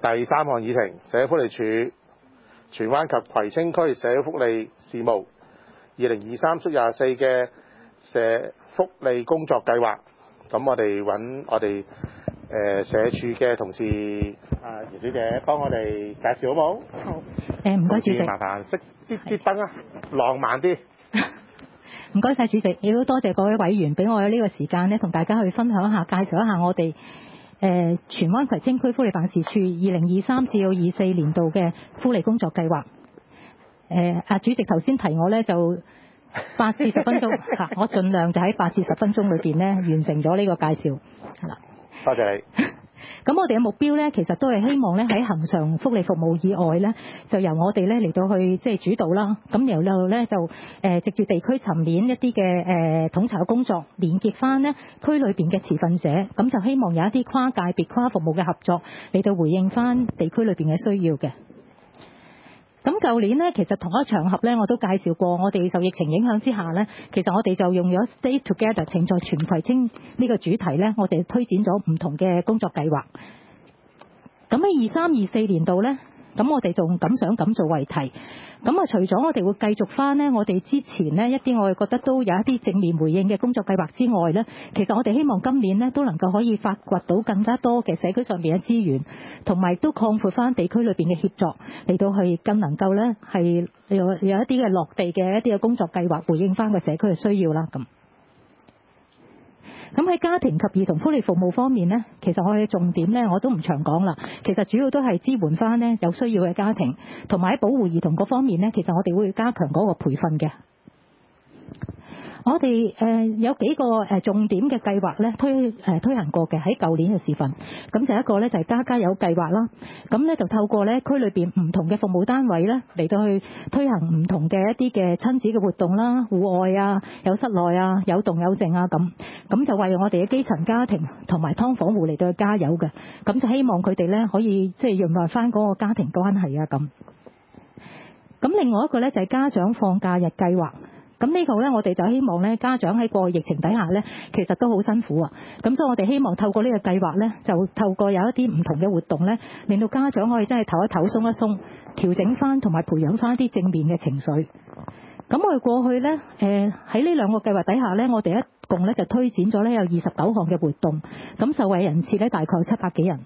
第3項議程，社會福利署荃灣及葵青區社會福利事務2023-24嘅社福利工作計劃。咁我哋揾我哋社署嘅同事姚小姐幫我哋介紹好冇？ 好，唔該主席。 麻煩熄啲燈啊，浪漫啲。 唔該晒主席，亦都多謝各位委員俾我有呢個時間咧，同大家去分享一下、介紹一下我哋荃灣葵青區福利辦事處2023-24年度嘅福利工作計劃。主席頭先提我咧就8至10分鐘嚇，我盡量就喺8至10分鐘裏邊咧完成咗呢個介紹。係啦， 多謝你。 咁我哋嘅目標咧，其實都係希望咧喺恆常福利服務以外咧，就由我哋咧嚟到去即係主導啦。咁然後咧就藉住地區層面一啲嘅統籌嘅工作，連結翻咧區裏邊嘅持份者，咁就希望有一啲跨界別跨服務嘅合作嚟到回應翻地區裏邊嘅需要嘅。咁舊年呢，其實同一場合呢，我都介紹過，我哋受疫情影響之下呢，其實我哋就用咗 Stay Together 情在全葵青呢個主題呢，我哋推展咗唔同嘅工作計劃。咁喺23-24年度呢，咁我哋仲敢想敢做為題。咁除咗我哋會繼續翻呢，我哋之前呢一啲我哋覺得都有一啲正面回應嘅工作計劃之外呢，其實我哋希望今年呢都能夠可以發掘到更加多嘅社區上面嘅資源，同埋都擴闊翻地區裏邊嘅協作，嚟到去更能夠呢係有一啲嘅落地嘅一啲嘅工作計劃，回應翻個社區嘅需要啦咁。咁喺家庭及兒童福利服務方面呢，其實我哋嘅重點呢，我都唔長講啦。其實主要都係支援翻呢有需要嘅家庭，同埋喺保護兒童嗰方面呢，其實我哋會加強嗰個培訓嘅。我哋有幾個重點嘅計劃咧推行過嘅喺舊年嘅時份，咁就一個咧就係家家有計劃啦。咁咧就透過咧區裏邊唔同嘅服務單位咧嚟到去推行唔同嘅一啲嘅親子嘅活動啦，戶外啊，有室內啊，有動有靜啊咁就為我哋嘅基層家庭同埋劏房戶嚟到去加油嘅，咁就希望佢哋咧可以即係潤滑翻嗰個家庭關係啊咁。咁另外一個咧就係家長放假日計劃。咁呢個咧，我哋就希望咧，家長喺過疫情底下咧，其實都好辛苦啊。咁所以我哋希望透過呢個計劃咧，就透過有一啲唔同嘅活動咧，令到家長可以真係唞一唞、鬆一鬆，調整翻同埋培養翻一啲正面嘅情緒。咁我哋過去咧，喺呢兩個計劃底下咧，我哋一共咧就推展咗咧有29項嘅活動，咁受惠人次咧大概700幾人。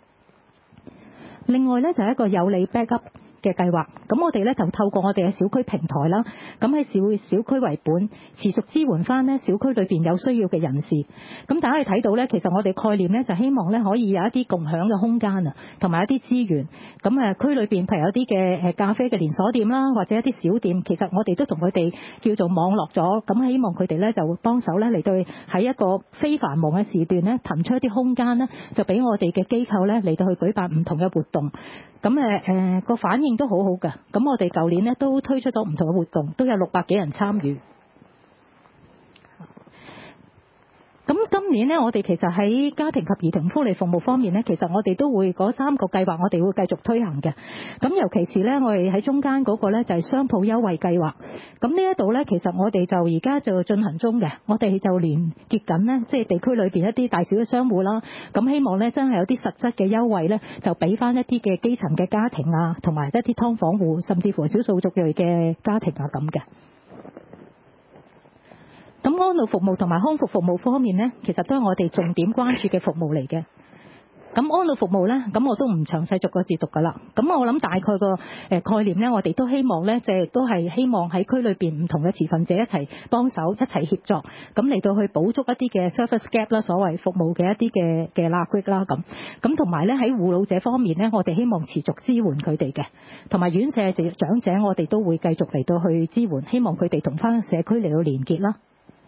另外咧就係一個有利 backup嘅計劃，咁我哋咧就透過我哋嘅小區平台啦，咁喺小區為本，持續支援翻呢小區裏邊有需要嘅人士。咁大家可以睇到咧，其實我哋概念咧就希望咧可以有一啲共享嘅空間啊，同埋一啲資源。咁區裏邊譬如有啲嘅咖啡嘅連鎖店啦，或者一啲小店，其實我哋都同佢哋叫做網絡咗，咁希望佢哋咧就幫手咧嚟到喺一個非繁忙嘅時段咧騰出一啲空間咧，就俾我哋嘅機構咧嚟到去舉辦唔同嘅活動。咁個反應都好好㗎，咁我哋舊年咧都推出咗唔同嘅活動，都有600幾人參與。咁今年呢，我哋其實喺家庭及兒童福利服務方面呢，其實我哋都會嗰3個計劃，我哋會繼續推行嘅。咁尤其是呢，我哋喺中間嗰個呢，就係商鋪優惠計劃。咁呢一度呢，其實我哋就而家就進行中嘅，我哋就連結緊呢，即係地區裏邊一啲大小嘅商戶啦。咁希望呢，真係有啲實質嘅優惠呢，就俾翻一啲嘅基層嘅家庭啊，同埋一啲劏房戶，甚至乎少數族裔嘅家庭啊咁嘅。咁安老服務同埋康復服務方面呢，其實都係我哋重點關注嘅服務嚟嘅。咁安老服務呢，咁我都唔詳細逐個字讀㗎啦。咁我諗大概個概念呢，我哋都希望呢，即係都係希望喺區裏邊唔同嘅持份者一齊幫手，一齊協作，咁嚟到去補足一啲嘅 service gap 啦，所謂服務嘅一啲嘅罅隙啦咁。咁同埋呢，喺護老者方面呢，我哋希望持續支援佢哋嘅，同埋院舍長者我哋都會繼續嚟到去支援，希望佢哋同翻社區嚟到連結啦。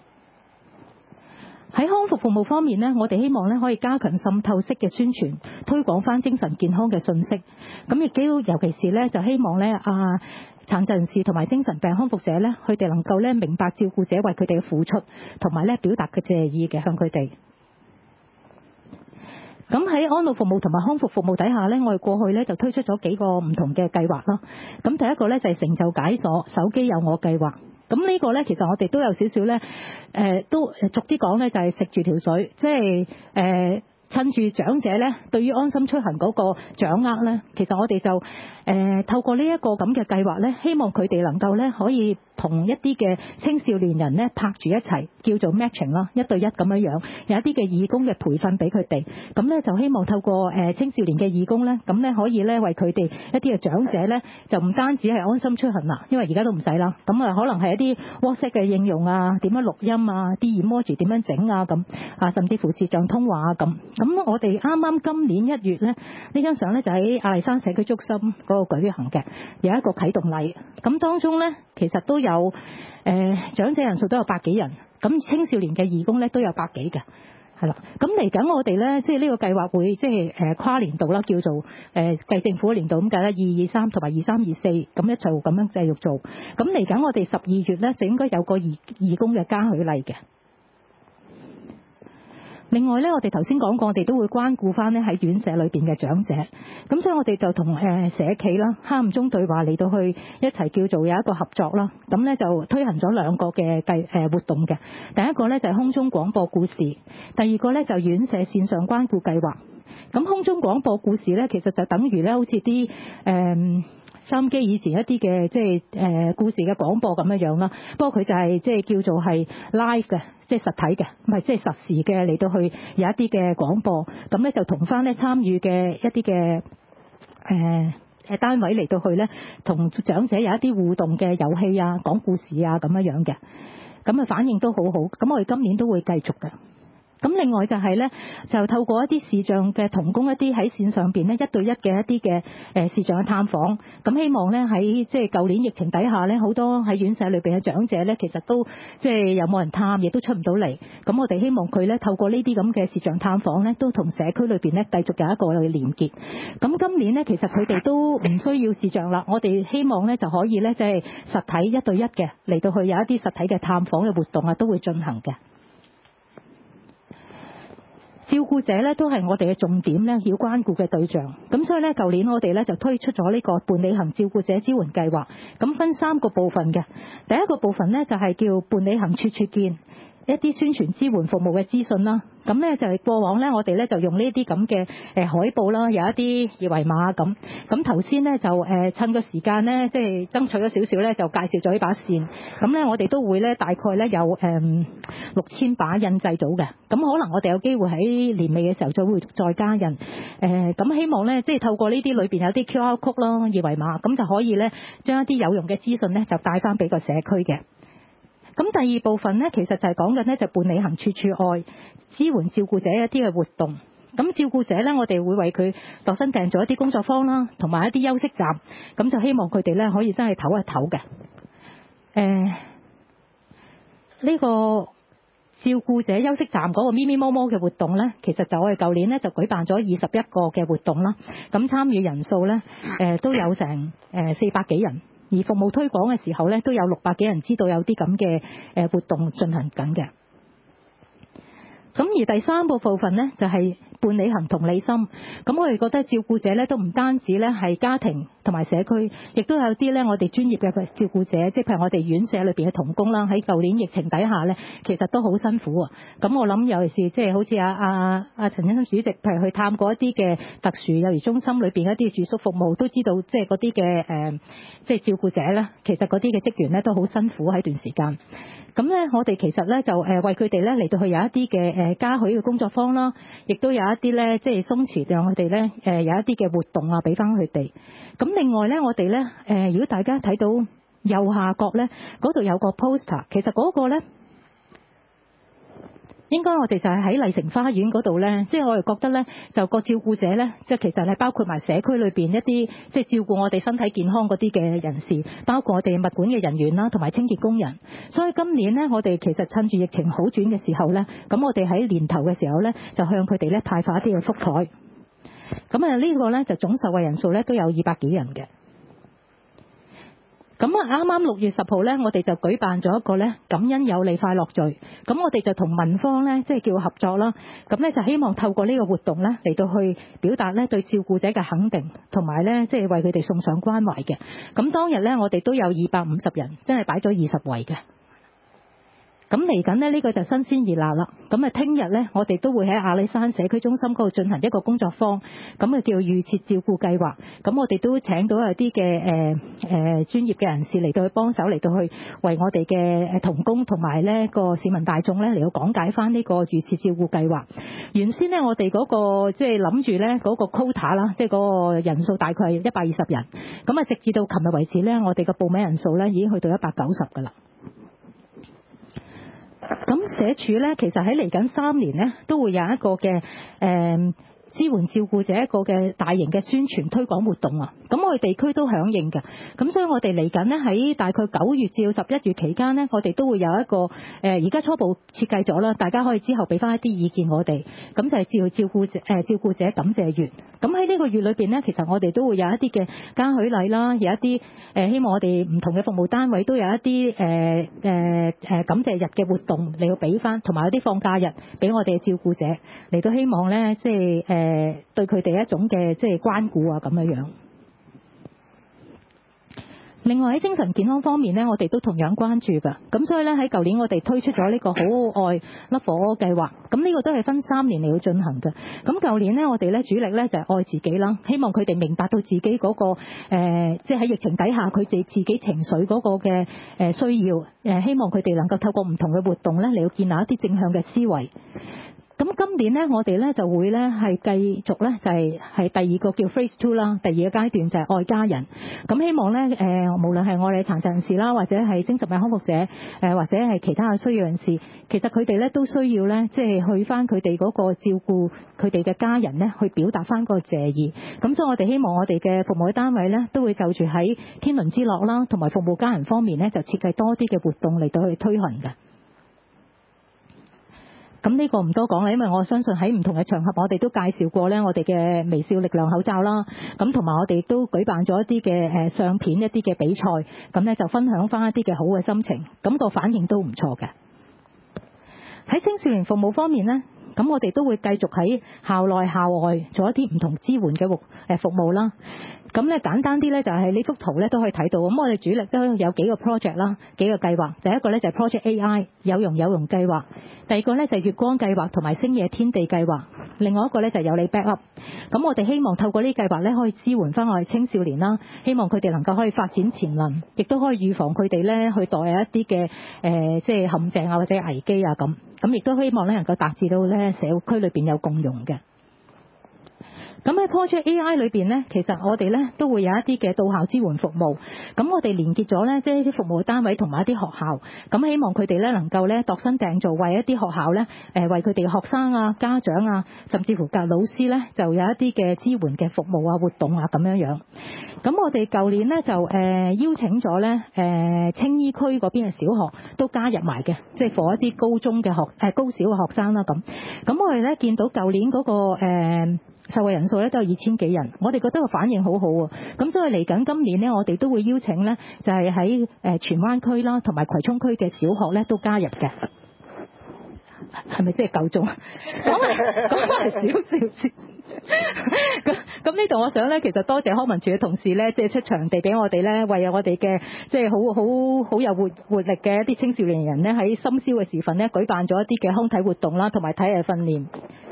喺康復服務方面呢，我哋希望呢可以加強滲透式嘅宣傳，推廣翻精神健康嘅信息。咁亦都尤其是呢，就希望呢殘疾人士同埋精神病康復者呢，佢哋能夠呢明白照顧者為佢哋嘅付出，同埋呢表達佢謝意嘅向佢哋。咁喺安老服務同埋康復服務底下呢，我哋過去呢就推出咗幾個唔同嘅計劃啦。咁第一個呢，就係成就解鎖手機有我計劃。咁呢個呢，其實我哋都有少少呢，都逐啲講呢，就係食住條水，即係趁住長者咧對於安心出行嗰個掌握咧，其實我哋就透過呢一個咁嘅計劃咧，希望佢哋能夠咧可以同一啲嘅青少年人咧拍住一齊，叫做 matching 啦，一對一咁樣樣，有一啲嘅義工嘅培訓俾佢哋。咁咧就希望透過青少年嘅義工咧，咁咧可以咧為佢哋一啲嘅長者咧，就唔單止係安心出行啦，因為而家都唔使啦。咁啊，可能係一啲 WhatsApp 嘅應用啊，點樣錄音啊，啲 emoji 點樣整啊咁啊，甚至乎視像通話啊咁。咁我哋啱啱今年1月咧，呢張相咧就喺亞歷山社區中心嗰個舉行嘅，有一個啟動禮。咁當中咧其實都有長者人數都有百幾人，咁青少年嘅義工咧都有百幾嘅。係啦，咁嚟緊我哋咧，即係呢個計劃會即係跨年度啦，叫做計政府嘅年度咁計啦，223同埋2324咁一做咁樣繼續做。咁嚟緊我哋12月咧就應該有個義工嘅嘉許禮嘅。另外咧，我哋頭先講過，我哋都會關顧翻咧喺院舍裏邊嘅長者。咁所以我哋就同社企啦、黑暗中對話嚟到去一齊叫做有一個合作啦。咁咧就推行咗2個嘅活動嘅。第一個咧就係空中廣播故事，第二個咧就院舍線上關顧計劃。咁空中廣播故事咧，其實就等於咧好似啲收音機以前一啲嘅即係故事嘅廣播咁樣樣啦，不過佢就係即係叫做係 live 嘅，即係實體嘅，唔係即係實時嘅嚟到去有一啲嘅廣播，咁咧就同翻咧參與嘅一啲嘅單位嚟到去咧，同長者有一啲互動嘅遊戲啊、講故事啊咁樣樣嘅，咁啊反應都好好，咁我哋今年都會繼續嘅。咁另外就係咧，就透過一啲視像嘅同工，一啲喺線上邊咧1對1嘅一啲嘅視像嘅探訪，咁希望咧喺即係舊年疫情底下咧，好多喺院舍裏邊嘅長者咧，其實都即係有冇人探，亦都出唔到嚟。咁我哋希望佢咧透過呢啲咁嘅視像探訪咧，都同社區裏邊咧繼續有一個嘅連結。咁今年咧，其實佢哋都唔需要視像啦，我哋希望咧就可以咧即係實體1對1嘅嚟到去有一啲實體嘅探訪嘅活動啊，都會進行嘅。照顧者咧都係我哋嘅重點咧，要關顧嘅對象。咁所以咧，舊年我哋咧就推出咗呢個伴你行照顧者支援計劃。咁分3個部分嘅。第一個部分咧就係叫伴你行處處見，一啲宣傳支援服務嘅資訊啦。咁咧就係過往咧，我哋咧就用呢啲咁嘅海報啦，有一啲二維碼咁。咁頭先咧就趁個時間咧，即係爭取咗少少咧，就介紹咗呢把線。咁咧我哋都會咧大概咧有6000把印製組嘅。咁可能我哋有機會喺年尾嘅時候就會再加印。咁希望咧即係透過呢啲裏邊有啲 QR code 啦、二維碼，咁就可以咧將一啲有用嘅資訊咧就帶翻俾個社區嘅。咁第二部分咧，其實就係講緊咧就伴你行處處愛，支援照顧者一啲嘅活動。咁照顧者咧，我哋會為佢度身訂做一啲工作坊啦，同埋一啲休息站。咁就希望佢哋咧可以真係唞一唞嘅。呢個照顧者休息站嗰個咪咪摸摸嘅活動咧，其實就我哋舊年咧就舉辦咗21個嘅活動啦。咁參與人數咧都有成400幾人。而服務推廣嘅時候咧，都有600幾人知道有啲咁嘅活動進行緊嘅。咁而第3個部分咧，就係伴你行同理心。咁我哋覺得照顧者咧都唔單止咧係家庭同埋社區，亦都有啲咧我哋專業嘅照顧者，即係譬如我哋院舍裏邊嘅同工啦，喺舊年疫情底下咧，其實都好辛苦啊。咁我諗尤其是即係好似阿陳欣生主席，譬如去探過一啲嘅特殊幼兒中心裏邊一啲住宿服務，都知道即係嗰啲嘅即係照顧者咧，其實嗰啲嘅職員咧都好辛苦喺段時間。咁咧，我哋其實咧就為佢哋咧嚟到去有一啲嘅嘉許嘅工作坊啦，亦都有一啲咧即係鬆弛讓佢哋咧有一啲嘅活動啊，俾翻佢哋。咁另外咧，我哋咧如果大家睇到右下角咧嗰度有個 poster， 其實嗰個咧應該我哋就係喺麗城花園嗰度咧，即係我哋覺得咧就個照顧者咧，即係其實係包括埋社區裏邊一啲即係照顧我哋身體健康嗰啲嘅人士，包括我哋物管嘅人員啦，同埋清潔工人。所以今年咧，我哋其實趁住疫情好轉嘅時候咧，咁我哋喺年頭嘅時候咧，就向佢哋咧派發一啲嘅福袋。咁啊，呢個咧就總受惠人數咧都有200幾人嘅。咁啊，啱啱6月10號咧，我哋就舉辦咗一個咧感恩有利快樂聚。咁我哋就同民方咧，即係叫合作啦。咁咧就希望透過呢個活動咧，嚟到去表達咧對照顧者嘅肯定，同埋咧即係為佢哋送上關懷嘅。咁當日咧，我哋都有250人，真係擺咗20圍嘅。 咁嚟緊呢個就新鮮熱辣啦。咁聽日呢，我哋都會喺阿里山社區中心嗰度進行一個工作坊，咁叫預設照顧計劃。咁我哋都請到有啲嘅專業嘅人士嚟到去幫手，嚟到去為我哋嘅同工同埋呢個市民大眾呢嚟到講解翻呢個預設照顧計劃。原先呢，我哋嗰個即係諗住呢嗰個 quota 啦，即係嗰個人數大概係120人。咁直至到琴日為止呢，我哋嘅報名人數呢已經去到190㗎啦。咁社署呢，其實喺嚟緊3年呢，都會有一個嘅支援照顧者一個嘅大型嘅宣傳推廣活動啊！咁我哋地區都響應嘅，咁所以我哋嚟緊呢，喺大概9月至到11月期間呢，我哋都會有一個而家初步設計咗啦，大家可以之後俾翻一啲意見我哋，咁就係照顧者感謝月。咁喺呢個月裏邊呢，其實我哋都會有一啲嘅嘉許禮啦，有一啲希望我哋唔同嘅服務單位都有一啲感謝日嘅活動嚟到俾翻，同埋有啲放假日俾我哋嘅照顧者嚟到希望呢，即係對佢哋一種嘅即係關顧啊咁樣樣。另外喺精神健康方面呢，我哋都同樣關注㗎。咁所以呢，喺舊年我哋推出咗呢個好愛粒火計劃。咁呢個都係分3年嚟去進行嘅。咁舊年呢，我哋呢主力呢就係愛自己啦，希望佢哋明白到自己嗰個即係喺疫情底下佢哋自己情緒嗰個嘅需要。希望佢哋能夠透過唔同嘅活動呢嚟到建立一啲正向嘅思維。咁今年呢，我哋呢就會呢係繼續呢就係第二個叫 Phase 2啦，第二個階段就係愛家人。咁希望呢無論係我哋殘疾人士啦，或者係精神病康復者，或者係其他嘅需要人士，其實佢哋呢都需要呢，即係去翻佢哋嗰個照顧佢哋嘅家人呢，去表達翻個謝意。咁所以我哋希望我哋嘅服務嘅單位呢，都會就住喺天倫之樂啦，同埋服務家人方面呢，就設計多啲嘅活動嚟到去推行嘅。咁呢個唔多講啦，因為我相信喺唔同嘅場合，我哋都介紹過呢，我哋嘅微笑力量口罩啦。咁同埋我哋都舉辦咗一啲嘅相片一啲嘅比賽，咁呢就分享翻一啲嘅好嘅心情，咁個反應都唔錯嘅。喺青少年服務方面呢，咁我哋都會繼續喺校內校外做一啲唔同支援嘅服務啦。咁咧簡單啲咧就係呢幅圖咧都可以睇到，咁我哋主力都有幾個 project 啦，幾個計劃。第一個咧就係 Project AI 有容計劃，第二個咧就係月光計劃同埋星夜天地計劃，另外一個咧就係有你 backup。咁我哋希望透過呢啲計劃咧可以支援翻我哋青少年啦，希望佢哋能夠可以發展潛能，亦都可以預防佢哋咧去墮入一啲嘅即係陷阱啊或者危機啊咁。咁亦都希望咧能夠達至到咧社區裏邊有共融嘅。咁喺 Project AI 裏邊呢，其實我哋呢都會有一啲嘅到校支援服務。咁我哋連結咗呢，即係啲服務單位同埋一啲學校。咁希望佢哋呢能夠呢度身訂造，為一啲學校呢，為佢哋學生啊、家長啊，甚至乎教老師呢，就有一啲嘅支援嘅服務啊、活動啊咁樣樣。咁我哋舊年呢，就邀請咗呢青衣區嗰邊嘅小學都加入埋嘅，即係for一啲高中嘅高小嘅學生啦咁。咁我哋呢見到舊年嗰個受惠人數咧都有2000幾人，我哋覺得個反應好好喎。咁所以嚟緊今年呢，我哋都會邀請呢，就係喺荃灣區啦，同埋葵涌區嘅小學咧都加入嘅。係咪即係夠鐘？咁係少少先。咁呢度我想咧，其實多謝康文署嘅同事咧，即係出場地俾我哋咧，為我哋嘅即係好有活力嘅一啲青少年人咧，喺深宵嘅時分咧，舉辦咗一啲嘅康體活動啦，同埋體藝訓練。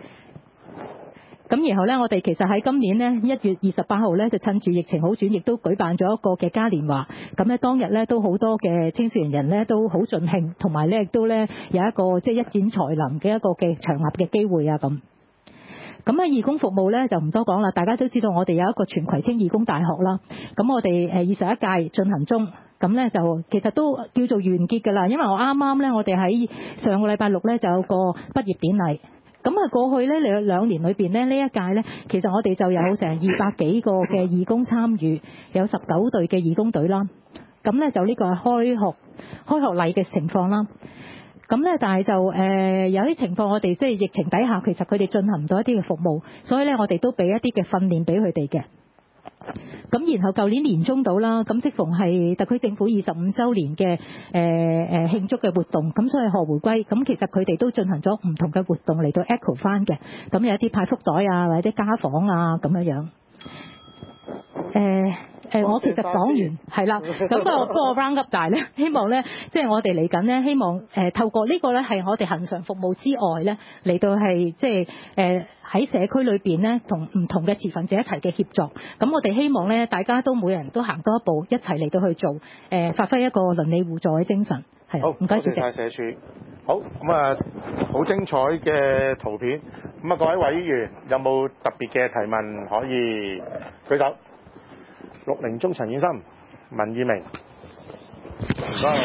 咁然後呢，我哋其實喺今年呢1月28號呢，就趁住疫情好轉，亦都舉辦咗一個嘅嘉年華。咁呢當日呢，都好多嘅青少年人呢都好盡興，同埋呢亦都呢有一個即係一展才能嘅一個嘅場合嘅機會啊咁。咁喺義工服務呢，就唔多講啦，大家都知道我哋有一個全葵青義工大學啦。咁我哋21屆進行中。咁呢就其實都叫做完結㗎啦，因為我啱啱呢，我哋喺上個禮拜6呢，就有個畢業典禮。咁啊，過去呢2年裏邊呢，呢一屆呢，其實我哋就有成200幾個嘅義工參與，有19隊嘅義工隊啦。咁呢，就呢個係開學禮嘅情況啦。咁呢，但係就有啲情況，我哋即係疫情底下，其實佢哋進行唔到一啲嘅服務，所以呢，我哋都俾一啲嘅訓練俾佢哋嘅。咁然後舊年年中到啦，咁適逢係特區政府25週年嘅慶祝嘅活動，咁所以賀回歸，咁其實佢哋都進行咗唔同嘅活動嚟到 echo 翻嘅，咁有一啲派福袋啊，或者家訪啊咁樣樣。 我其實講完係啦，咁不過 round up 大咧，希望咧，即係我哋嚟緊咧，希望透過呢個咧係我哋恆常服務之外咧，嚟到係即係喺社區裏邊咧，同唔同嘅持份者一齊嘅協作。咁我哋希望咧，大家都每人都行多一步，一齊嚟到去做，發揮一個鄰里互助嘅精神。係， 好， 唔該主席。 多謝晒社署。好，咁啊，好精彩嘅圖片。咁啊，各位委員有冇特別嘅提問可以舉手？綠寧中陳遠心、文義明，唔該。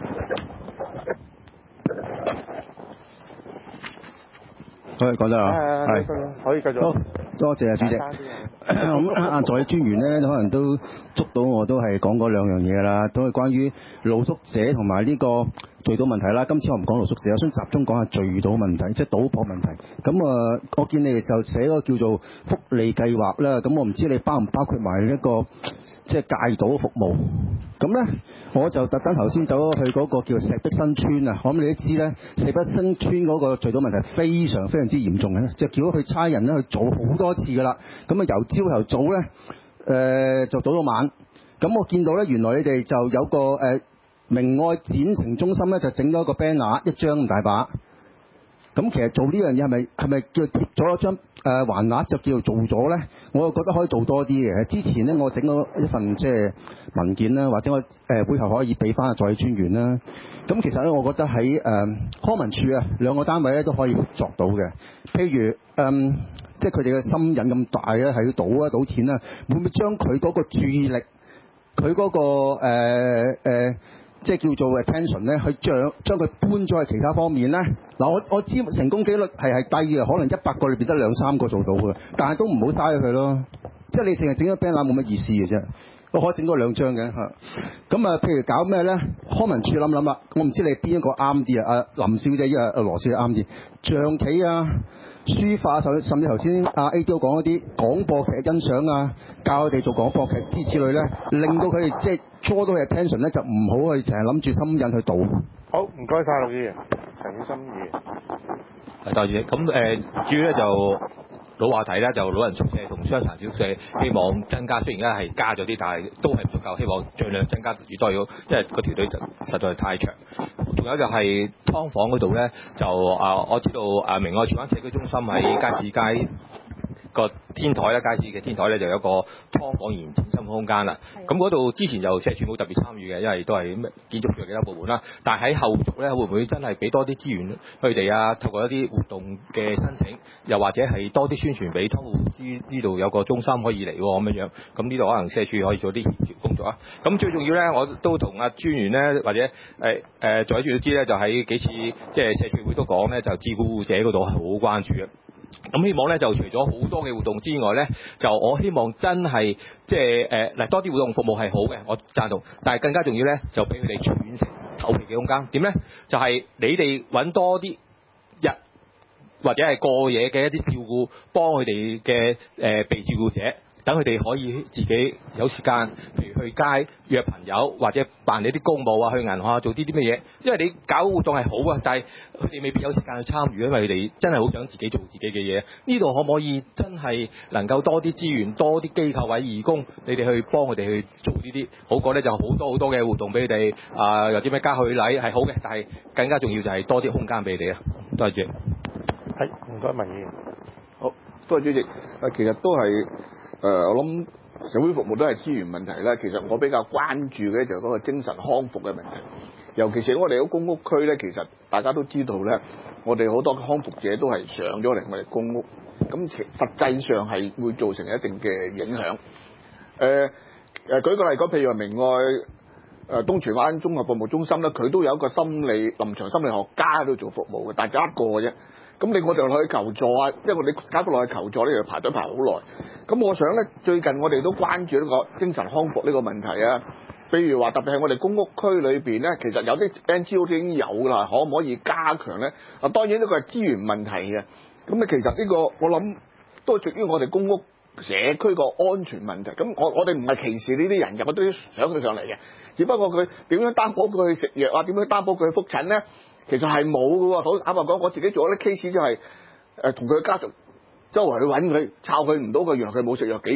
可以講得啦，係可以繼續。 多謝啊，主席。咁助理專員咧，可能都捉到我都係講嗰兩樣嘢啦，都係關於露宿者同埋呢個聚賭問題啦。今次我唔講露宿者，我想集中講下聚賭問題，即係賭博問題。咁我見你哋就寫嗰個叫做福利計劃啦。咁我唔知你包唔包括埋一個即係戒賭服務。咁咧，我就特登頭先走咗去嗰個叫石壁新村啊。我諗你都知咧，石壁新村嗰個聚賭問題非常非常之嚴重嘅，即係叫咗佢差人咧去做好多次㗎啦。咁啊，由朝頭早咧，就賭到晚。咁我見到咧，原來你哋就有個明愛展情中心咧，就整咗個 banner 一張咁大把。咁其實做呢樣嘢係咪叫貼咗一張橫額就叫做做咗咧？我又覺得可以做多啲嘅。之前咧，我整咗一份即係文件啦，或者我背後可以俾翻助理專員啦。咁其實咧，我覺得喺康文署啊兩個單位咧都可以作到嘅。譬如即係佢哋嘅心癮咁大咧，係要賭錢啦，會唔會將佢嗰個注意力，佢嗰個即係叫做 attention 咧，去將佢搬咗去其他方面咧？嗱，我知成功機率係低嘅，可能100個裏邊得2-3個做到嘅，但係都唔好嘥佢咯。即係你淨係整咗 banner 冇乜意思嘅啫。我可以整多2張嘅嚇。咁啊，譬如搞咩咧？康文署諗啦，我唔知你邊一個啱啲啊？林小姐啊，羅小姐啱啲。象棋啊、書法，甚至頭先阿 A 都講嗰啲廣播劇欣賞啊，教佢哋做廣播劇之類咧，令到佢哋即係draw到佢 attention 咧，就唔好去成日諗住心癮去賭。 好，唔該晒陸議員，陳宇心議員。 係，多謝。咁主要咧就老話題啦，就老人宿舍同傷殘小宿舍希望增加，雖然而家係加咗啲，但係都係唔足夠，希望盡量增加越多越好，因為個條隊就實在係太長。仲有就係劏房嗰度咧，就我知道明愛荃灣社區中心喺街市街個天台咧，街市嘅天台咧就有一個劏房延展新空間啦。咁嗰度之前就社署冇特別參與嘅，因為都係建築署嘅其他部門啦。但係喺後續咧，會唔會真係俾多啲資源佢哋啊？透過一啲活動嘅申請，又或者係多啲宣傳俾劏戶呢度有個中心可以嚟咁樣樣。咁呢度可能社署可以做啲協調工作啊。咁最重要咧，我都同阿專員咧，或者在住都知咧，就喺幾次即係社署會都講咧，就自顧者嗰度係好關注嘅。咁希望咧就除咗好多嘅活動之外咧，就我希望真係即係多啲活動服務係好嘅，我贊同。但係更加重要咧，就俾佢哋喘息唞氣嘅空間。點咧？就係你哋揾多啲日或者係過夜嘅一啲照顧，幫佢哋嘅被照顧者。等佢哋可以自己有時間，譬如去街約朋友，或者辦你啲公務啊，去銀行啊做啲乜嘢。因為你搞活動係好啊，但係佢哋未必有時間去參與，因為佢哋真係好想自己做自己嘅嘢。呢度可唔可以真係能夠多啲資源、多啲機構或者義工，你哋去幫佢哋去做呢啲，好過咧就好多嘅活動俾佢哋有啲咩家去禮係好嘅，但係更加重要就係多啲空間俾你啊！多謝主席。 係，唔該，文議員。 好，多謝主席。其實都係。我諗社會服務都係資源問題啦。其實我比較關注嘅就係嗰個精神康復嘅問題，尤其是我哋喺公屋區咧，其實大家都知道咧，我哋好多康復者都係上咗嚟我哋公屋，咁實際上係會造成一定嘅影響。舉個例講，譬如話明愛東荃灣綜合服務中心咧，佢都有一個臨床心理學家喺度做服務嘅，但係就一個啫。咁我哋落去求助啊，因為我哋搞到落去求助咧，就排隊排好耐。咁我想咧，最近我哋都關注呢個精神康復呢個問題啊。譬如話，特別係我哋公屋區裏邊咧，其實有啲 NGO 都已經有啦，可唔可以加強咧？當然呢個係資源問題嘅。咁其實呢個我諗都係屬於我哋公屋社區個安全問題。咁我哋唔係歧視呢啲人嘅，我都想佢上嚟嘅。只不過佢點樣擔保佢去食藥啊？點樣擔保佢去覆診咧？其實係冇㗎喎，好坦白講，我自己做咗啲 case 就係同佢家屬周圍去揾佢，抄佢唔到佢，原來佢冇食藥幾日。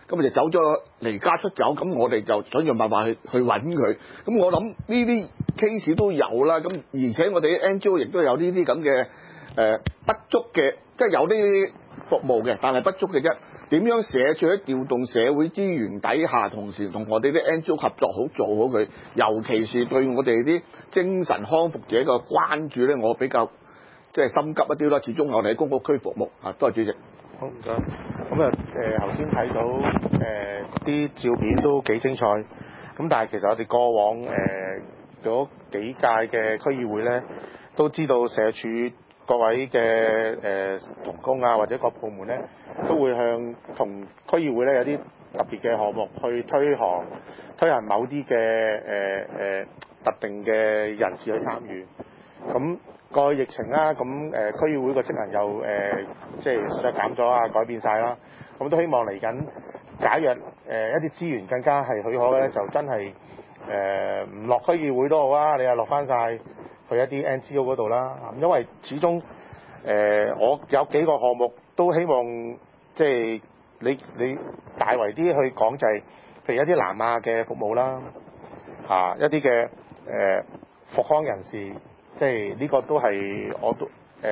咁就走咗離家出走，咁我哋就想盡辦法去揾佢。咁我諗呢啲 case 都有啦，咁而且我哋啲 NGO 亦都有呢啲咁嘅不足嘅，即係有啲服務嘅，但係不足嘅啫。點樣社署喺調動社會資源底下，同時同我哋啲 NGO 合作好做好佢，尤其是對我哋啲精神康復者嘅關注咧，我比較即係心急一啲啦。始終我哋喺公屋區服務啊，多謝主席。 好唔該。咁啊頭先睇到啲照片都幾精彩，咁但係其實我哋過往嗰幾屆嘅區議會咧，都知道社署各位嘅同工啊，或者各部門咧，都會向同區議會咧有啲特別嘅項目去推行某啲嘅特定嘅人士去參與。咁個疫情啦，咁區議會個職能又即係削減咗啊，改變晒啦。咁都希望嚟緊，假若一啲資源更加係許可嘅咧，就真係唔落區議會都好啊，你又落翻晒去一啲 NGO 嗰度啦。因為始終我有幾個項目都希望即係你大圍啲去講，就係譬如一啲南亞嘅服務啦，一啲嘅復康人士，即係呢個都係我都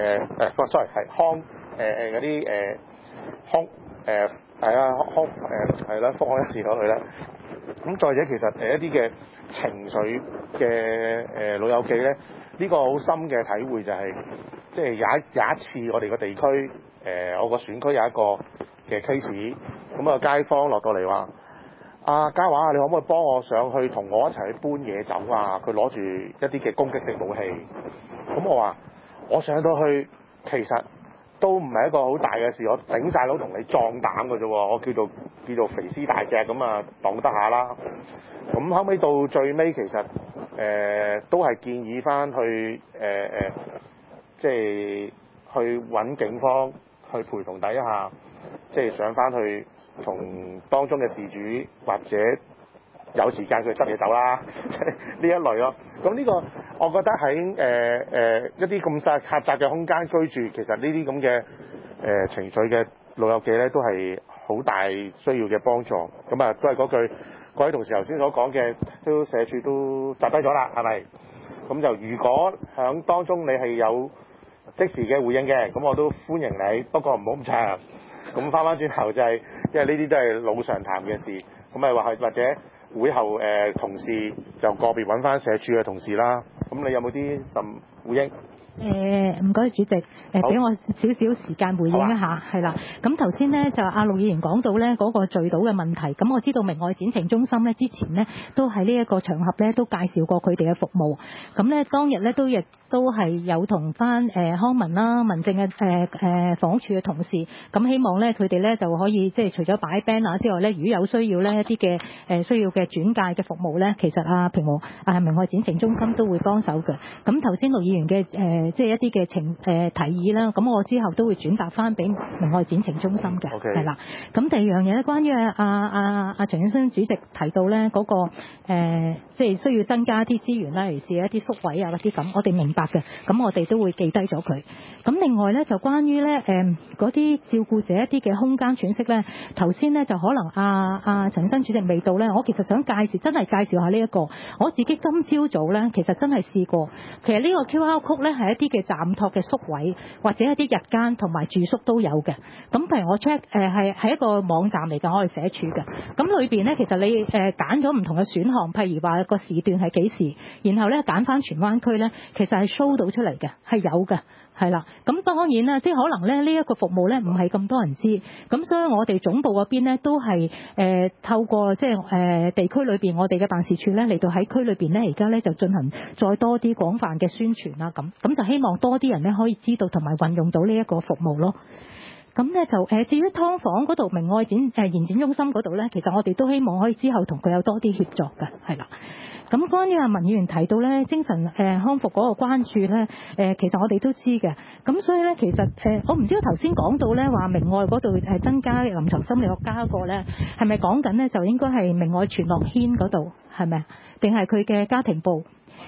sorry 係康嗰啲康係啊康係啦復康人士嗰類啦。咁再者其實一啲嘅情緒嘅老友記咧，呢個好深嘅體會就係即係有一次我哋個地區我個選區有一個嘅 case， 咁啊街坊落到嚟話：嘉華，你可唔可以幫我上去同我一齊去搬嘢走啊？佢攞住一啲嘅攻擊性武器。咁我話：我上到去其實都唔係一個好大嘅事，我頂晒佬同你壯膽嘅啫喎，我叫做肥屍大隻咁啊，擋得下啦。咁後尾到最尾其實都係建議翻去即係去揾警方去陪同底下，即係上翻去同當中嘅事主或者有時間佢執嘢走啦，即係呢一類咯。咁呢個我覺得喺一啲咁狹窄嘅空間居住，其實呢啲咁嘅情緒嘅老友記咧，都係好大需要嘅幫助。咁啊，都係嗰句，各位同事頭先所講嘅，都社署都集低咗啦，係咪？咁就如果響當中你係有即時嘅回應嘅，咁我都歡迎你，不過唔好咁長。咁翻轉頭就係，因為呢啲都係老常談嘅事，咁啊或者會後同事就個別揾翻社署嘅同事啦。咁你有冇啲回應？ 唔該主席，俾我少少時間回應一下，係啦。咁頭先咧就阿陸議員講到咧嗰個聚島嘅問題，咁我知道明愛展情中心咧之前咧都喺呢一個場合咧都介紹過佢哋嘅服務，咁咧當日咧亦都係有同翻康文啦、民政嘅房屋處嘅同事，咁希望咧佢哋咧就可以即係除咗擺 banner 之外咧，如果有需要咧一啲嘅需要嘅轉介嘅服務咧，其實明愛展情中心都會幫手嘅。咁頭先陸議員嘅即係一啲嘅提議啦，咁我之後都會轉達翻俾明愛展情中心嘅，係啦。咁第二樣嘢咧，關於陳永生主席提到咧嗰個即係需要增加啲資源啦，例如是一啲宿位啊嗰啲咁，我哋明白嘅，咁我哋都會記低咗佢。咁另外咧就關於咧嗰啲照顧者一啲嘅空間喘息咧，頭先咧就可能陳永生主席未到咧，我其實想真係介紹下呢一個，我自己今朝早咧其實真係試過，其實呢個 QR code 咧係一啲嘅暫託嘅宿位，或者一啲日間同埋住宿都有嘅。咁譬如我 check 係一個網站嚟㗎，我哋社署嘅。咁裏邊咧其實你揀咗唔同嘅選項，譬如話個時段係幾時，然後咧揀翻荃灣區咧，其實係 show 到出嚟嘅，係有嘅。係啦，咁當然啦，即係可能咧呢一個服務咧唔係咁多人知，咁所以我哋總部嗰邊咧都係透過即係地區裏邊我哋嘅辦事處咧嚟到喺區裏邊咧而家咧就進行再多啲廣泛嘅宣傳啦，咁就希望多啲人咧可以知道同埋運用到呢一個服務咯。咁咧就至於劏房嗰度明愛延展中心嗰度咧，其實我哋都希望可以之後同佢有多啲協作嘅，係啦。咁關於文議員提到咧精神康復嗰個關注咧，其實我哋都知嘅。咁所以咧，其實我唔知道頭先講到咧話明愛嗰度增加臨床心理學家個咧，係咪講緊咧就應該係明愛全樂軒嗰度係咪啊？定係佢嘅家庭部？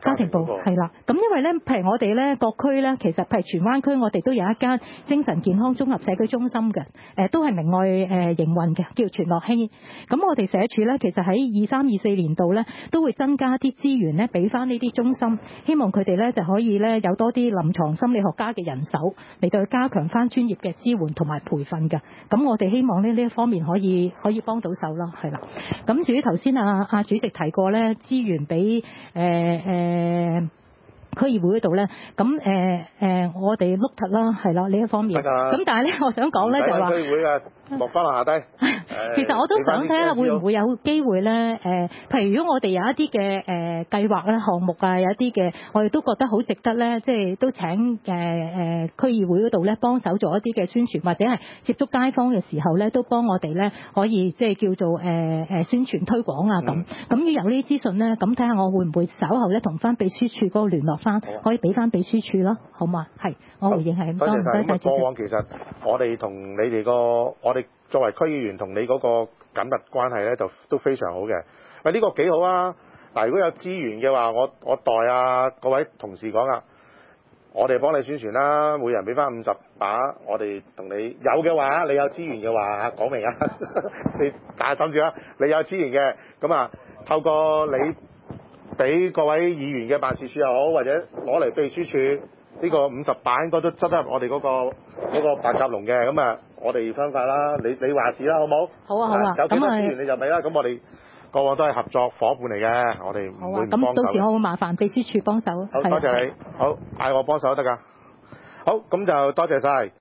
家庭部係啦，咁因為咧，譬如我哋咧各區咧，其實譬如荃灣區，我哋都有一間精神健康綜合社區中心嘅，都係明愛營運嘅，叫全樂馨。咁我哋社署咧，其實喺23-24年度咧，都會增加啲資源咧，俾翻呢啲中心，希望佢哋咧就可以咧有多啲臨床心理學家嘅人手嚟到去加強翻專業嘅支援同埋培訓嘅。咁我哋希望咧呢一方面可以幫到手啦，係啦。咁至於頭先阿主席提過咧，資源俾區議會嗰度咧，咁我哋碌突啦，係啦呢一方面。咁但係咧，我想講咧就話， 區議會啊，落翻落下低。 其實我都想睇下會唔會有機會咧，譬如如果我哋有一啲嘅計劃咧、項目啊，有一啲嘅，我哋都覺得好值得咧，即係都請區議會嗰度咧幫手做一啲嘅宣傳，或者係接觸街坊嘅時候咧，都幫我哋咧可以即係叫做宣傳推廣啊咁。咁要有呢啲資訊咧，咁睇下我會唔會稍後咧同翻秘書處嗰個聯絡翻，可以俾翻秘書處咯，好嘛？係，我回應係咁多，唔該晒主席。 過往其實我哋同你哋我哋作為區議員同你嗰個緊密關係咧，就都非常好嘅。喂，呢個幾好啊！嗱，如果有資源嘅話，我代各位同事講啊，我哋幫你宣傳啦，每人俾翻50把，我哋同你有嘅話，你有資源嘅話，講明啊，你大家諗住啦，你有資源嘅，咁啊，透過你俾各位議員嘅辦事處又好，或者攞嚟秘書處呢個50把應該都執得入我哋嗰個白鴿籠嘅，咁啊，我哋分法啦，你話事啦，好冇？ 好啊好啊， 有幾多資源你就俾啦，咁我哋個個都係合作伙伴嚟嘅，我哋唔會唔幫手。 咁到時我會麻煩秘書處幫手。 好，多謝你，好，嗌我幫手得㗎。好，咁就多謝晒。